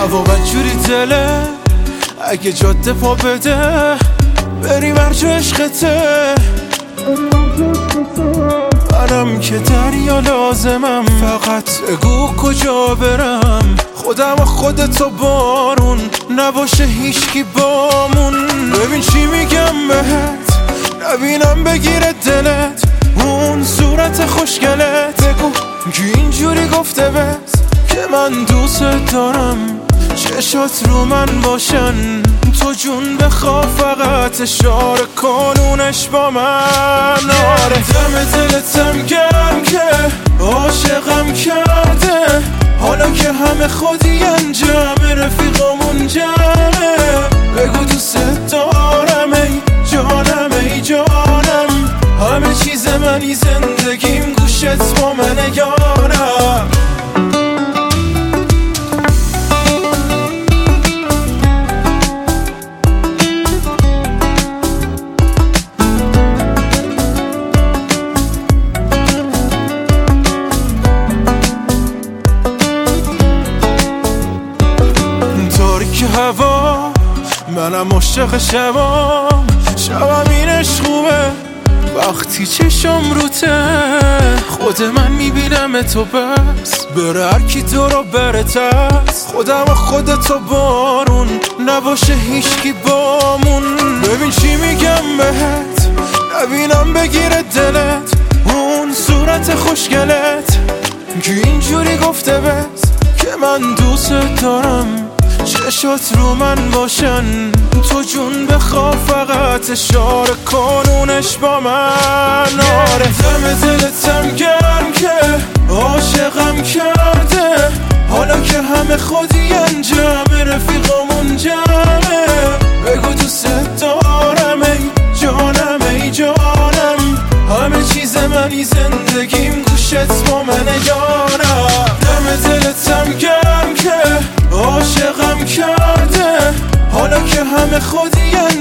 هوا بدجوری دله، اگه جاده پا بده بریم هرجا عشقته. منم که دریا لازمم، فقط بگو کجا برم. خودم و خودتو بارون، نباشه هیچکی بامون. ببین چی میگم بهت، نبینم بگیره دلت اون صورت خوشگلت. بگو که اینجوری گفته بس که من دوست دارم، چشات رو من باشن. تو جون بخوا فقط اشاره کنونش با من. آره دم دلتم گرم که عاشقم کرده، حالا که همه خودی انجام رفیقامون جمعه. بگو دوست دارم ای جانم ای جانم، همه چیز منی زندگیم گوشت با منه یارم. هوا منم عاشق شبام، شبم این عشق خوبه وقتی چشم روته. خود من میبینم تو بس، بره هر کی تو رو برتست. خودم و خودتو بارون، نباشه هیچکی بامون. ببین چی میگم بهت، نبینم بگیره دلت اون صورت خوشگلت. که اینجوری گفته بس که من دوست دارم، چشات رو من باشن. تو جون بخوا فقط اشاره کنونش با من. آره دم دلتم گرم که عاشقم کرده، حالا که همه خودی انجام رفیقامون جمعه. بگو دوست دارم ای جانم ای جانم، همه چیز منی زندگیم گوشت با منه یارم. دم دلتم گرم که عاشقم کرده، حالا که همه خودی